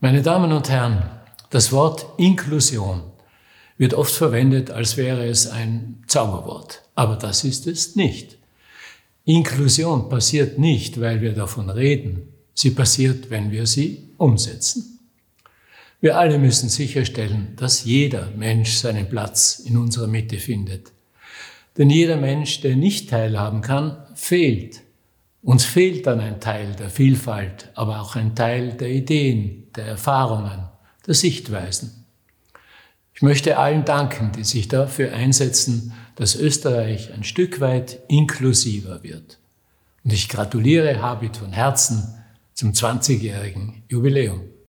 Meine Damen und Herren, das Wort Inklusion wird oft verwendet, als wäre es ein Zauberwort. Aber das ist es nicht. Inklusion passiert nicht, weil wir davon reden. Sie passiert, wenn wir sie umsetzen. Wir alle müssen sicherstellen, dass jeder Mensch seinen Platz in unserer Mitte findet. Denn jeder Mensch, der nicht teilhaben kann, fehlt. Uns fehlt dann ein Teil der Vielfalt, aber auch ein Teil der Ideen, der Erfahrungen, der Sichtweisen. Ich möchte allen danken, die sich dafür einsetzen, dass Österreich ein Stück weit inklusiver wird. Und ich gratuliere Habit von Herzen zum 20-jährigen Jubiläum.